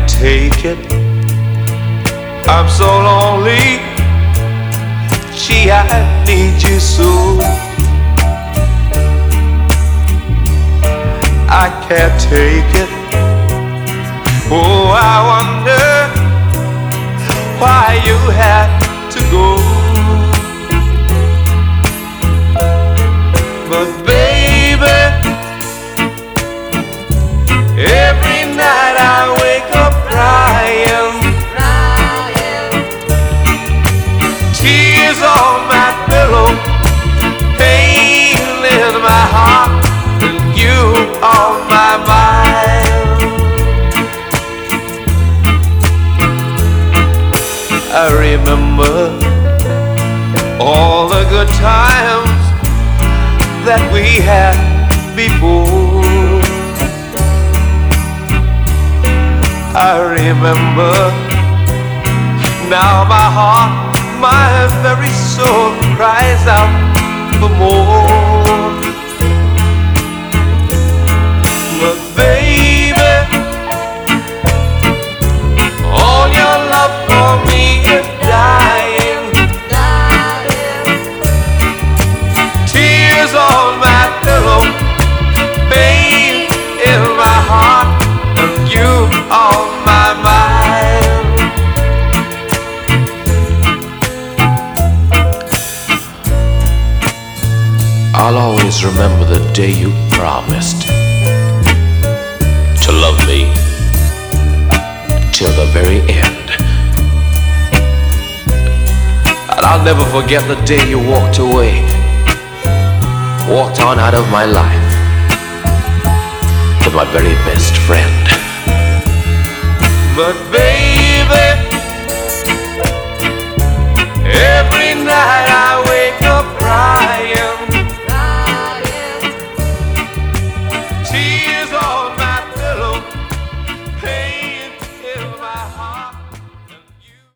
can't take it. I'm so lonely. Gee, I need you so. I can't take it. Oh, I wonder why you had to go. But baby, every night I wake up crying, tears on my pillow, pain in my heart, and you on my mind. I remember all the good times that we had before. I remember. Now my heart, my very soul cries out for more. But baby, all your love for me is dying. Tears on my pillow, pain in my heart, and you on my mind. I'll always remember the day you promised to love me till the very end. And I'll never forget the day you walked away, walked on out of my life with my very best friend. But baby,